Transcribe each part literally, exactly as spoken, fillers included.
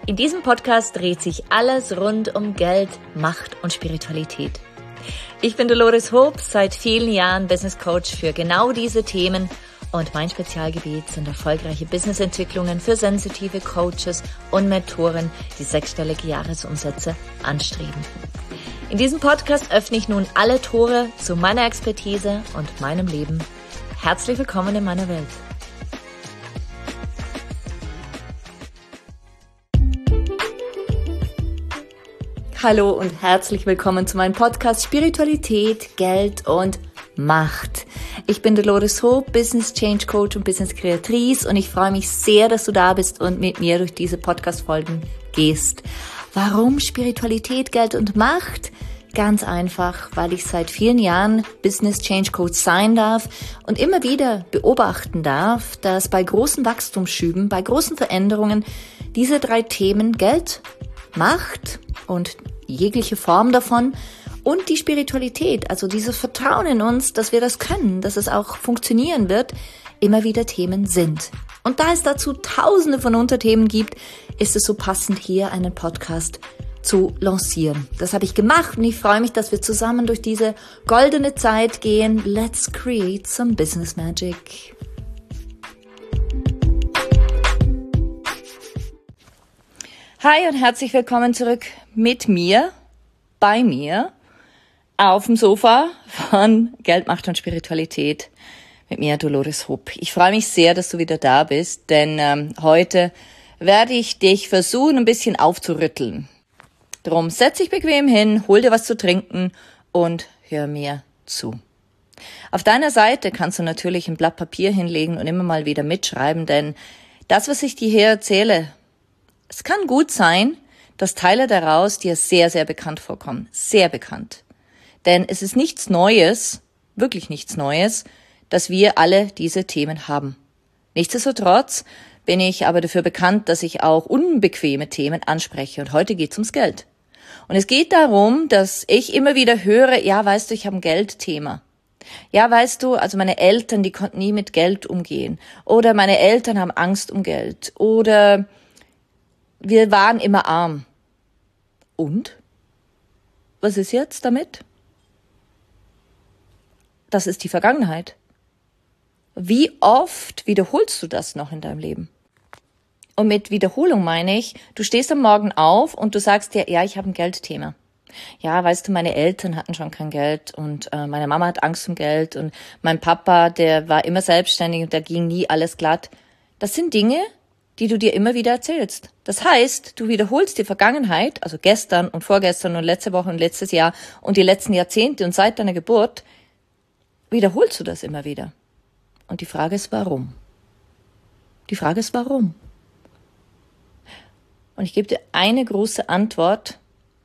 In diesem Podcast dreht sich alles rund um Geld, Macht und Spiritualität. Ich bin Dolores Hoop, seit vielen Jahren Business Coach für genau diese Themen und mein Spezialgebiet sind erfolgreiche Businessentwicklungen für sensitive Coaches und Mentoren, die sechsstellige Jahresumsätze anstreben. In diesem Podcast öffne ich nun alle Tore zu meiner Expertise und meinem Leben. Herzlich willkommen in meiner Welt. Hallo und herzlich willkommen zu meinem Podcast Spiritualität, Geld und Macht. Ich bin Dolores Hoop, Business Change Coach und Business Kreatrice und ich freue mich sehr, dass du da bist und mit mir durch diese Podcast-Folgen gehst. Warum Spiritualität, Geld und Macht? Ganz einfach, weil ich seit vielen Jahren Business Change Coach sein darf und immer wieder beobachten darf, dass bei großen Wachstumsschüben, bei großen Veränderungen diese drei Themen Geld, Macht und jegliche Form davon und die Spiritualität, also dieses Vertrauen in uns, dass wir das können, dass es auch funktionieren wird, immer wieder Themen sind. Und da es dazu tausende von Unterthemen gibt, ist es so passend, hier einen Podcast zu lancieren. Das habe ich gemacht und ich freue mich, dass wir zusammen durch diese goldene Zeit gehen. Let's create some business magic. Hi und herzlich willkommen zurück mit mir, bei mir, auf dem Sofa von Geld, Macht und Spiritualität mit mir, Dolores Hoop. Ich freue mich sehr, dass du wieder da bist, denn ähm, heute werde ich dich versuchen, ein bisschen aufzurütteln. Drum setz dich bequem hin, hol dir was zu trinken und hör mir zu. Auf deiner Seite kannst du natürlich ein Blatt Papier hinlegen und immer mal wieder mitschreiben, denn das, was ich dir hier erzähle, es kann gut sein, dass Teile daraus dir sehr, sehr bekannt vorkommen. Sehr bekannt. Denn es ist nichts Neues, wirklich nichts Neues, dass wir alle diese Themen haben. Nichtsdestotrotz bin ich aber dafür bekannt, dass ich auch unbequeme Themen anspreche. Und heute geht es ums Geld. Und es geht darum, dass ich immer wieder höre, ja, weißt du, ich habe ein Geldthema. Ja, weißt du, also meine Eltern, die konnten nie mit Geld umgehen. Oder meine Eltern haben Angst um Geld. Oder wir waren immer arm. Und? Was ist jetzt damit? Das ist die Vergangenheit. Wie oft wiederholst du das noch in deinem Leben? Und mit Wiederholung meine ich, du stehst am Morgen auf und du sagst dir, ja, ich habe ein Geldthema. Ja, weißt du, meine Eltern hatten schon kein Geld und äh, meine Mama hat Angst um Geld und mein Papa, der war immer selbstständig und da ging nie alles glatt. Das sind Dinge, die du dir immer wieder erzählst. Das heißt, du wiederholst die Vergangenheit, also gestern und vorgestern und letzte Woche und letztes Jahr und die letzten Jahrzehnte und seit deiner Geburt, wiederholst du das immer wieder. Und die Frage ist, warum? Die Frage ist, warum? Und ich gebe dir eine große Antwort,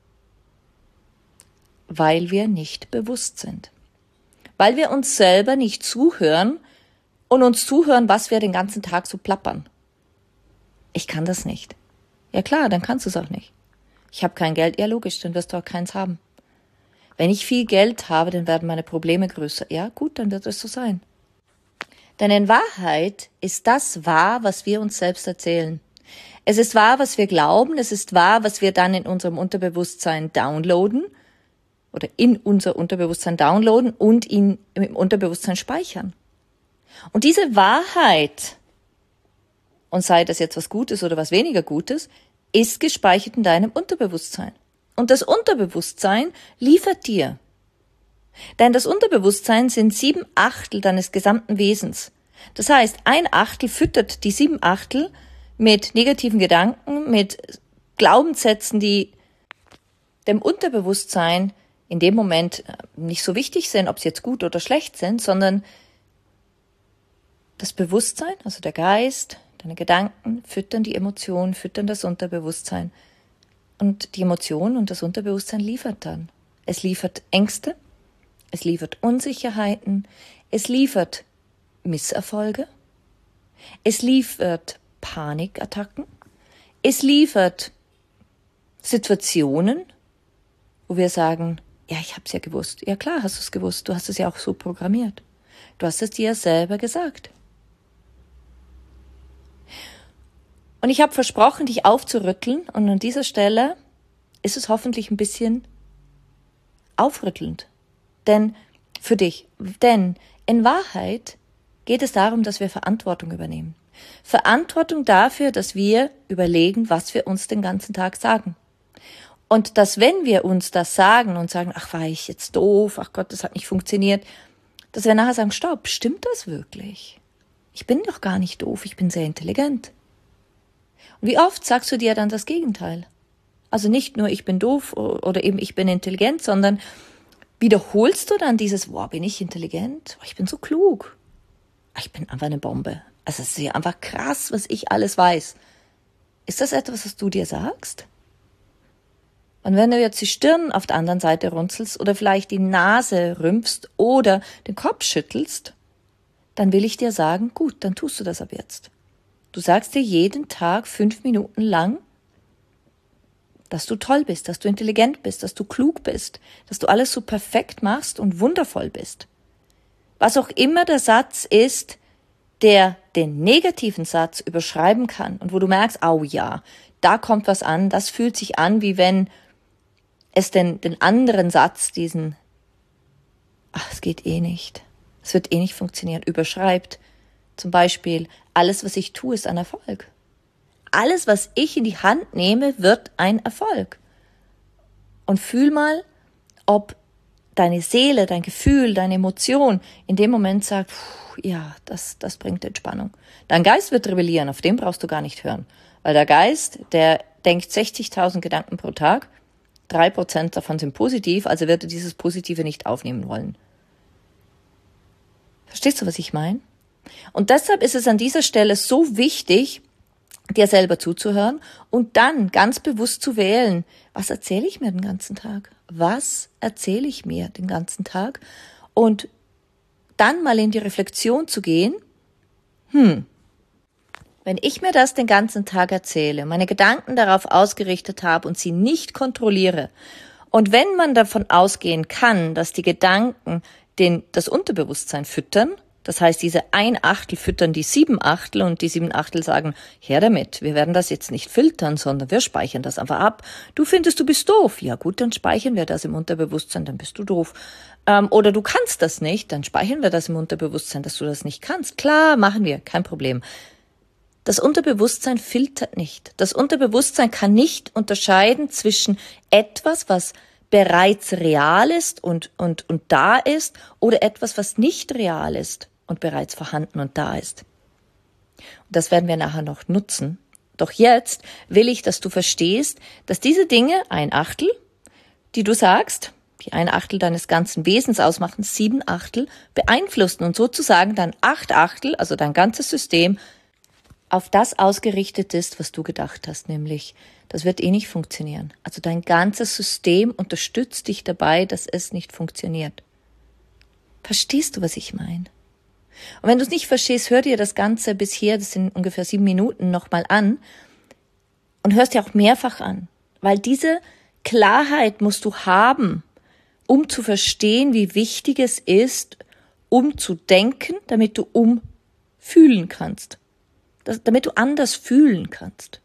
weil wir nicht bewusst sind. Weil wir uns selber nicht zuhören und uns zuhören, was wir den ganzen Tag so plappern. Ich kann das nicht. Ja klar, dann kannst du es auch nicht. Ich habe kein Geld. Ja logisch, dann wirst du auch keins haben. Wenn ich viel Geld habe, dann werden meine Probleme größer. Ja gut, dann wird es so sein. Denn in Wahrheit ist das wahr, was wir uns selbst erzählen. Es ist wahr, was wir glauben. Es ist wahr, was wir dann in unserem Unterbewusstsein downloaden oder in unser Unterbewusstsein downloaden und ihn im Unterbewusstsein speichern. Und diese Wahrheit, und sei das jetzt was Gutes oder was weniger Gutes, ist gespeichert in deinem Unterbewusstsein. Und das Unterbewusstsein liefert dir. Denn das Unterbewusstsein sind sieben Achtel deines gesamten Wesens. Das heißt, ein Achtel füttert die sieben Achtel mit negativen Gedanken, mit Glaubenssätzen, die dem Unterbewusstsein in dem Moment nicht so wichtig sind, ob sie jetzt gut oder schlecht sind, sondern das Bewusstsein, also der Geist, deine Gedanken füttern die Emotionen, füttern das Unterbewusstsein. Und die Emotionen und das Unterbewusstsein liefert dann. Es liefert Ängste, es liefert Unsicherheiten, es liefert Misserfolge, es liefert Panikattacken, es liefert Situationen, wo wir sagen, ja, ich habe es ja gewusst. Ja klar, hast du es gewusst, du hast es ja auch so programmiert. Du hast es dir ja selber gesagt. Und ich habe versprochen, dich aufzurütteln. Und an dieser Stelle ist es hoffentlich ein bisschen aufrüttelnd. Denn für dich. Denn in Wahrheit geht es darum, dass wir Verantwortung übernehmen. Verantwortung dafür, dass wir überlegen, was wir uns den ganzen Tag sagen. Und dass, wenn wir uns das sagen und sagen, ach, war ich jetzt doof, ach Gott, das hat nicht funktioniert, dass wir nachher sagen, stopp, stimmt das wirklich? Ich bin doch gar nicht doof, ich bin sehr intelligent. Und wie oft sagst du dir dann das Gegenteil? Also nicht nur, ich bin doof oder eben ich bin intelligent, sondern wiederholst du dann dieses, wow, bin ich intelligent? Ich bin so klug. Ich bin einfach eine Bombe. Also es ist ja einfach krass, was ich alles weiß. Ist das etwas, was du dir sagst? Und wenn du jetzt die Stirn auf der anderen Seite runzelst oder vielleicht die Nase rümpfst oder den Kopf schüttelst, dann will ich dir sagen, gut, dann tust du das ab jetzt. Du sagst dir jeden Tag fünf Minuten lang, dass du toll bist, dass du intelligent bist, dass du klug bist, dass du alles so perfekt machst und wundervoll bist. Was auch immer der Satz ist, der den negativen Satz überschreiben kann und wo du merkst, oh ja, da kommt was an, das fühlt sich an, wie wenn es den, den anderen Satz, diesen, ach, es geht eh nicht, es wird eh nicht funktionieren, überschreibt. Zum Beispiel, alles, was ich tue, ist ein Erfolg. Alles, was ich in die Hand nehme, wird ein Erfolg. Und fühl mal, ob deine Seele, dein Gefühl, deine Emotion in dem Moment sagt, pff, ja, das, das bringt Entspannung. Dein Geist wird rebellieren, auf den brauchst du gar nicht hören. Weil der Geist, der denkt sechzigtausend Gedanken pro Tag, drei Prozent davon sind positiv, also wird er dieses Positive nicht aufnehmen wollen. Verstehst du, was ich meine? Und deshalb ist es an dieser Stelle so wichtig, dir selber zuzuhören und dann ganz bewusst zu wählen, was erzähle ich mir den ganzen Tag? Was erzähle ich mir den ganzen Tag? Und dann mal in die Reflexion zu gehen, hm, wenn ich mir das den ganzen Tag erzähle, meine Gedanken darauf ausgerichtet habe und sie nicht kontrolliere, und wenn man davon ausgehen kann, dass die Gedanken den, das Unterbewusstsein füttern, das heißt, diese ein Achtel füttern die sieben Achtel und die sieben Achtel sagen, her damit, wir werden das jetzt nicht filtern, sondern wir speichern das einfach ab. Du findest, du bist doof. Ja gut, dann speichern wir das im Unterbewusstsein, dann bist du doof. Ähm, oder du kannst das nicht, dann speichern wir das im Unterbewusstsein, dass du das nicht kannst. Klar, machen wir, kein Problem. Das Unterbewusstsein filtert nicht. Das Unterbewusstsein kann nicht unterscheiden zwischen etwas, was bereits real ist und, und, und da ist, oder etwas, was nicht real ist und bereits vorhanden und da ist. Und das werden wir nachher noch nutzen. Doch jetzt will ich, dass du verstehst, dass diese Dinge, ein Achtel, die du sagst, die ein Achtel deines ganzen Wesens ausmachen, sieben Achtel, beeinflussen und sozusagen dann acht Achtel, also dein ganzes System, auf das ausgerichtet ist, was du gedacht hast, nämlich, das wird eh nicht funktionieren. Also dein ganzes System unterstützt dich dabei, dass es nicht funktioniert. Verstehst du, was ich meine? Und wenn du es nicht verstehst, hör dir das Ganze bisher, das sind ungefähr sieben Minuten, nochmal an und hörst dir auch mehrfach an, weil diese Klarheit musst du haben, um zu verstehen, wie wichtig es ist, um zu denken, damit du umfühlen kannst. Das, damit du anders fühlen kannst.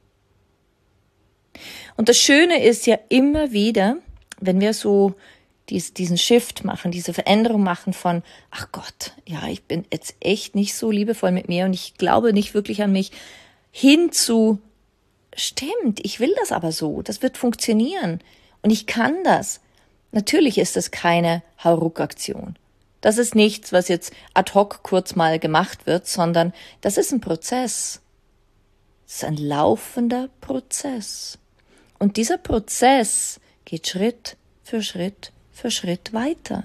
Und das Schöne ist ja immer wieder, wenn wir so dies, diesen Shift machen, diese Veränderung machen von, ach Gott, ja, ich bin jetzt echt nicht so liebevoll mit mir und ich glaube nicht wirklich an mich, hin zu, stimmt, ich will das aber so, das wird funktionieren und ich kann das. Natürlich ist das keine Hauruck-Aktion. Das ist nichts, was jetzt ad hoc kurz mal gemacht wird, sondern das ist ein Prozess. Es ist ein laufender Prozess. Und dieser Prozess geht Schritt für Schritt für Schritt weiter.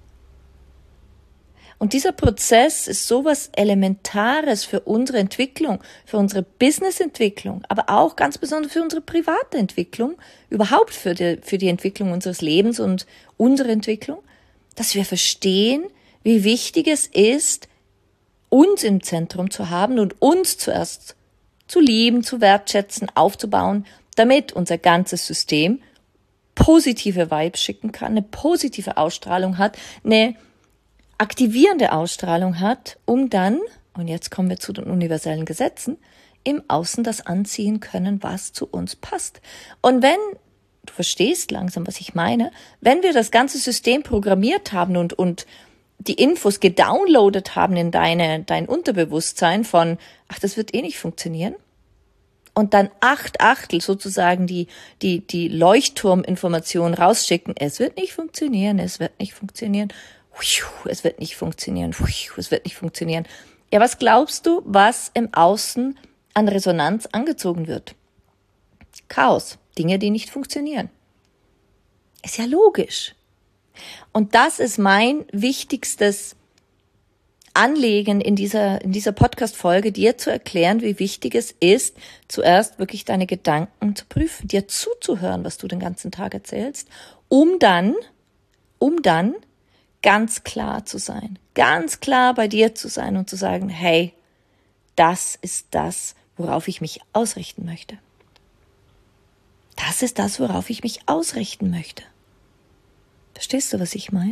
Und dieser Prozess ist sowas Elementares für unsere Entwicklung, für unsere Businessentwicklung, aber auch ganz besonders für unsere private Entwicklung, überhaupt für die, für die Entwicklung unseres Lebens und unsere Entwicklung, dass wir verstehen, wie wichtig es ist, uns im Zentrum zu haben und uns zuerst zu lieben, zu wertschätzen, aufzubauen, damit unser ganzes System positive Vibes schicken kann, eine positive Ausstrahlung hat, eine aktivierende Ausstrahlung hat, um dann, und jetzt kommen wir zu den universellen Gesetzen, im Außen das anziehen können, was zu uns passt. Und wenn, du verstehst langsam, was ich meine, wenn wir das ganze System programmiert haben und, und die Infos gedownloadet haben in deine, dein Unterbewusstsein von, ach, das wird eh nicht funktionieren, und dann acht Achtel sozusagen die, die, die Leuchtturminformation rausschicken, es wird nicht funktionieren, es wird nicht funktionieren, es wird nicht funktionieren, es wird nicht funktionieren. Ja, was glaubst du, was im Außen an Resonanz angezogen wird? Chaos, Dinge, die nicht funktionieren. Ist ja logisch. Und das ist mein wichtigstes Anliegen in dieser, in dieser Podcast-Folge, dir zu erklären, wie wichtig es ist, zuerst wirklich deine Gedanken zu prüfen, dir zuzuhören, was du den ganzen Tag erzählst, um dann, um dann ganz klar zu sein, ganz klar bei dir zu sein und zu sagen, hey, das ist das, worauf ich mich ausrichten möchte. Das ist das, worauf ich mich ausrichten möchte. Verstehst du, was ich meine?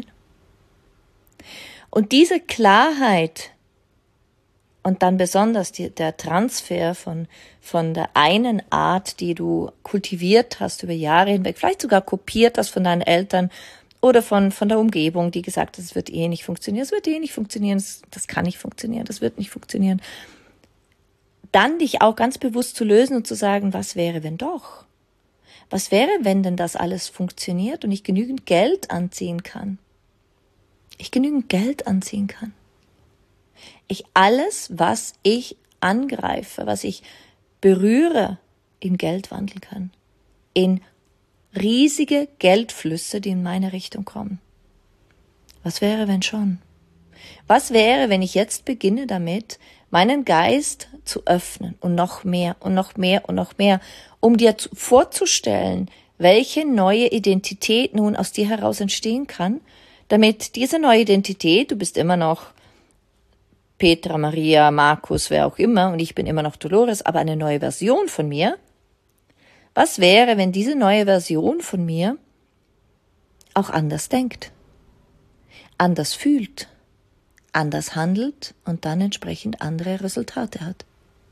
Und diese Klarheit und dann besonders die, der Transfer von, von der einen Art, die du kultiviert hast über Jahre hinweg, vielleicht sogar kopiert hast von deinen Eltern oder von, von der Umgebung, die gesagt hat, es wird eh nicht funktionieren, es wird eh nicht funktionieren, das, das kann nicht funktionieren, das wird nicht funktionieren. Dann dich auch ganz bewusst zu lösen und zu sagen, was wäre, wenn doch? Was wäre, wenn denn das alles funktioniert und ich genügend Geld anziehen kann? Ich genügend Geld anziehen kann. Ich alles, was ich angreife, was ich berühre, in Geld wandeln kann. In riesige Geldflüsse, die in meine Richtung kommen. Was wäre, wenn schon? Was wäre, wenn ich jetzt beginne damit, meinen Geist zu öffnen und noch mehr und noch mehr und noch mehr, um dir vorzustellen, welche neue Identität nun aus dir heraus entstehen kann, damit diese neue Identität, du bist immer noch Petra, Maria, Markus, wer auch immer, und ich bin immer noch Dolores, aber eine neue Version von mir. Was wäre, wenn diese neue Version von mir auch anders denkt, anders fühlt, anders handelt und dann entsprechend andere Resultate hat?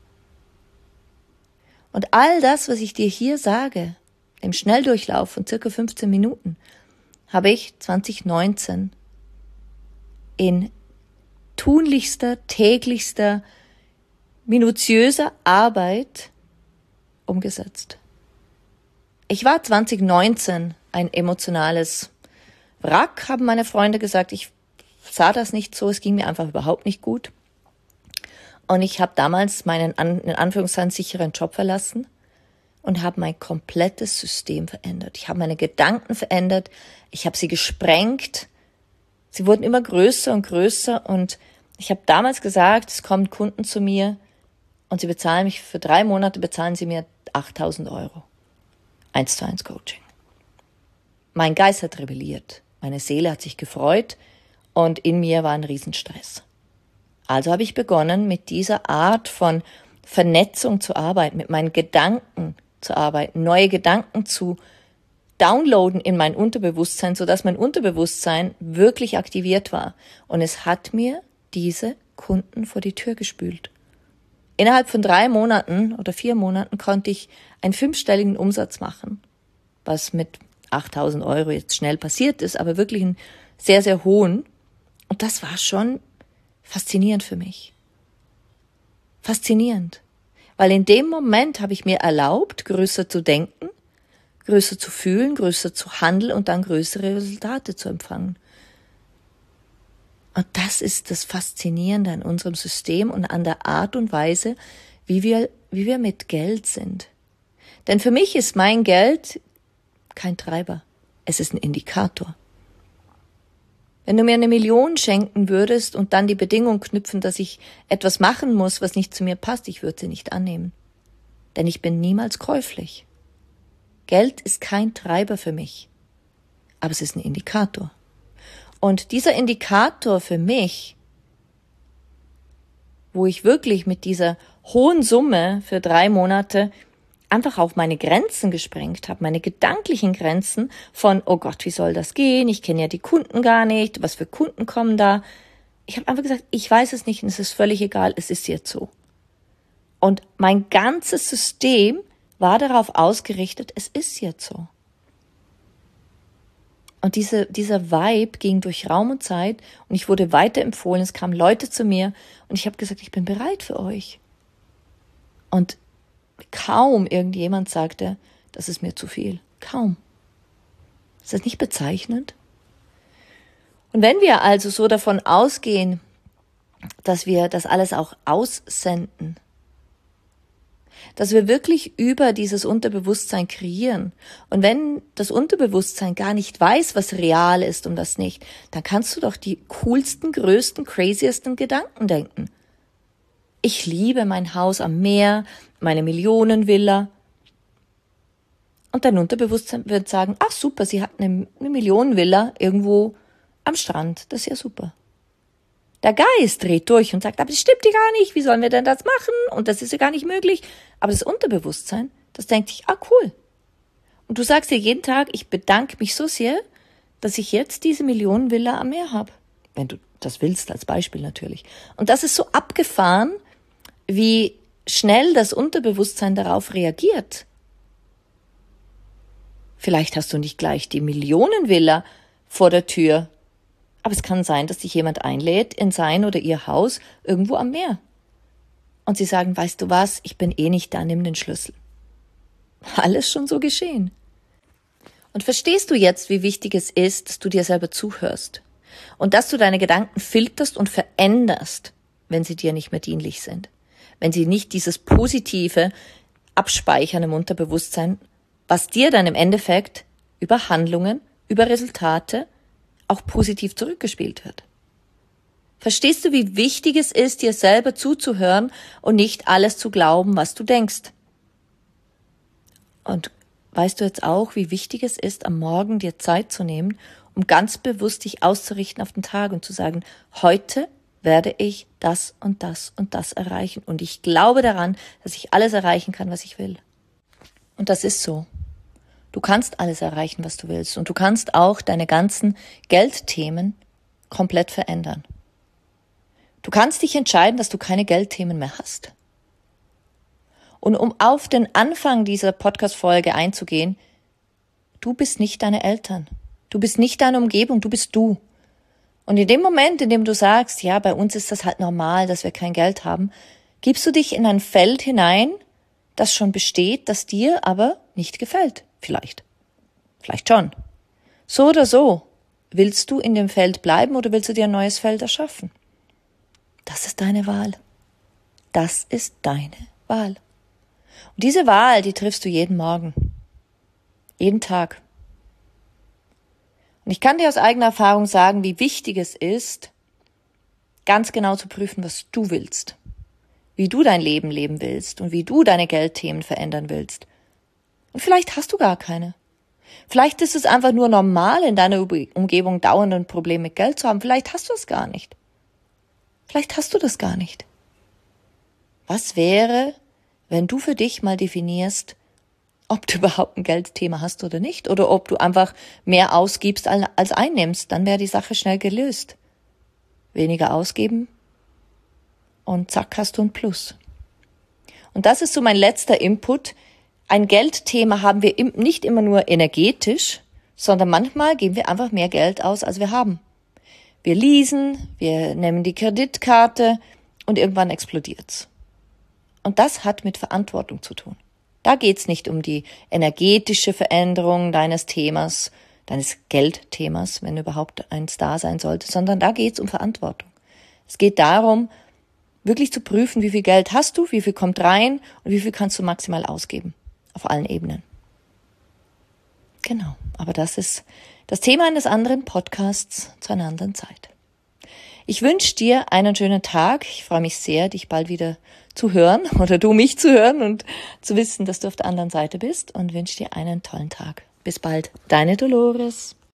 Und all das, was ich dir hier sage, im Schnelldurchlauf von circa fünfzehn Minuten, habe ich zwanzig neunzehn in tunlichster, täglichster, minutiöser Arbeit umgesetzt. Ich war zwanzig neunzehn ein emotionales Wrack, haben meine Freunde gesagt. Ich sah das nicht so, es ging mir einfach überhaupt nicht gut. Und ich habe damals meinen in Anführungszeichen sicheren Job verlassen und habe mein komplettes System verändert. Ich habe meine Gedanken verändert, ich habe sie gesprengt. Sie wurden immer größer und größer und ich habe damals gesagt, es kommen Kunden zu mir und sie bezahlen mich für drei Monate, bezahlen sie mir achttausend Euro. Eins zu eins Coaching. Mein Geist hat rebelliert, meine Seele hat sich gefreut und in mir war ein Riesenstress. Also habe ich begonnen, mit dieser Art von Vernetzung zu arbeiten, mit meinen Gedanken zu arbeiten, neue Gedanken zu downloaden in mein Unterbewusstsein, sodass mein Unterbewusstsein wirklich aktiviert war. Und es hat mir diese Kunden vor die Tür gespült. Innerhalb von drei Monaten oder vier Monaten konnte ich einen fünfstelligen Umsatz machen, was mit achttausend Euro jetzt schnell passiert ist, aber wirklich einen sehr, sehr hohen. Und das war schon faszinierend für mich. Faszinierend. Weil in dem Moment habe ich mir erlaubt, größer zu denken, größer zu fühlen, größer zu handeln und dann größere Resultate zu empfangen. Und das ist das Faszinierende an unserem System und an der Art und Weise, wie wir, wie wir mit Geld sind. Denn für mich ist mein Geld kein Treiber. Es ist ein Indikator. Wenn du mir eine Million schenken würdest und dann die Bedingung knüpfen, dass ich etwas machen muss, was nicht zu mir passt, ich würde sie nicht annehmen. Denn ich bin niemals käuflich. Geld ist kein Treiber für mich, aber es ist ein Indikator. Und dieser Indikator für mich, wo ich wirklich mit dieser hohen Summe für drei Monate einfach auch meine Grenzen gesprengt habe, meine gedanklichen Grenzen von, oh Gott, wie soll das gehen? Ich kenne ja die Kunden gar nicht, was für Kunden kommen da? Ich habe einfach gesagt, ich weiß es nicht und es ist völlig egal, es ist jetzt so. Und mein ganzes System war darauf ausgerichtet, es ist jetzt so. Und diese, dieser Vibe ging durch Raum und Zeit und ich wurde weiterempfohlen. Es kamen Leute zu mir und ich habe gesagt, ich bin bereit für euch. Und kaum irgendjemand sagte, das ist mir zu viel. Kaum. Ist das nicht bezeichnend? Und wenn wir also so davon ausgehen, dass wir das alles auch aussenden, dass wir wirklich über dieses Unterbewusstsein kreieren. Und wenn das Unterbewusstsein gar nicht weiß, was real ist und was nicht, dann kannst du doch die coolsten, größten, craziesten Gedanken denken. Ich liebe mein Haus am Meer, meine Millionenvilla. Und dein Unterbewusstsein wird sagen, ach super, sie hat eine, eine Millionenvilla irgendwo am Strand. Das ist ja super. Der Geist dreht durch und sagt, aber das stimmt ja gar nicht, wie sollen wir denn das machen? Und das ist ja gar nicht möglich. Aber das Unterbewusstsein, das denkt sich, ah cool. Und du sagst dir jeden Tag, ich bedanke mich so sehr, dass ich jetzt diese Millionenvilla am Meer habe. Wenn du das willst, als Beispiel natürlich. Und das ist so abgefahren, wie schnell das Unterbewusstsein darauf reagiert. Vielleicht hast du nicht gleich die Millionenvilla vor der Tür, aber es kann sein, dass dich jemand einlädt in sein oder ihr Haus irgendwo am Meer. Und sie sagen, weißt du was, ich bin eh nicht da, nimm den Schlüssel. Alles schon so geschehen. Und verstehst du jetzt, wie wichtig es ist, dass du dir selber zuhörst und dass du deine Gedanken filterst und veränderst, wenn sie dir nicht mehr dienlich sind, wenn sie nicht dieses Positive abspeichern im Unterbewusstsein, was dir dann im Endeffekt über Handlungen, über Resultate auch positiv zurückgespielt wird. Verstehst du, wie wichtig es ist, dir selber zuzuhören und nicht alles zu glauben, was du denkst? Und weißt du jetzt auch, wie wichtig es ist, am Morgen dir Zeit zu nehmen, um ganz bewusst dich auszurichten auf den Tag und zu sagen, heute werde ich das und das und das erreichen. Und ich glaube daran, dass ich alles erreichen kann, was ich will. Und das ist so. Du kannst alles erreichen, was du willst. Und du kannst auch deine ganzen Geldthemen komplett verändern. Du kannst dich entscheiden, dass du keine Geldthemen mehr hast. Und um auf den Anfang dieser Podcast-Folge einzugehen, du bist nicht deine Eltern. Du bist nicht deine Umgebung, du bist du. Und in dem Moment, in dem du sagst, ja, bei uns ist das halt normal, dass wir kein Geld haben, gibst du dich in ein Feld hinein, das schon besteht, das dir aber nicht gefällt. Vielleicht. Vielleicht schon. So oder so. Willst du in dem Feld bleiben oder willst du dir ein neues Feld erschaffen? Das ist deine Wahl. Das ist deine Wahl. Und diese Wahl, die triffst du jeden Morgen. Jeden Tag. Und ich kann dir aus eigener Erfahrung sagen, wie wichtig es ist, ganz genau zu prüfen, was du willst. Wie du dein Leben leben willst und wie du deine Geldthemen verändern willst. Und vielleicht hast du gar keine. Vielleicht ist es einfach nur normal, in deiner Umgebung dauernd ein Problem mit Geld zu haben. Vielleicht hast du es gar nicht. Vielleicht hast du das gar nicht. Was wäre, wenn du für dich mal definierst, ob du überhaupt ein Geldthema hast oder nicht? Oder ob du einfach mehr ausgibst als einnimmst? Dann wäre die Sache schnell gelöst. Weniger ausgeben und zack, hast du ein Plus. Und das ist so mein letzter Input. Ein Geldthema haben wir nicht immer nur energetisch, sondern manchmal geben wir einfach mehr Geld aus, als wir haben. Wir leasen, wir nehmen die Kreditkarte und irgendwann explodiert's. Und das hat mit Verantwortung zu tun. Da geht's nicht um die energetische Veränderung deines Themas, deines Geldthemas, wenn überhaupt eins da sein sollte, sondern da geht's um Verantwortung. Es geht darum, wirklich zu prüfen, wie viel Geld hast du, wie viel kommt rein und wie viel kannst du maximal ausgeben. Auf allen Ebenen. Genau, aber das ist das Thema eines anderen Podcasts zu einer anderen Zeit. Ich wünsche dir einen schönen Tag. Ich freue mich sehr, dich bald wieder zu hören oder du mich zu hören und zu wissen, dass du auf der anderen Seite bist und wünsche dir einen tollen Tag. Bis bald, deine Dolores.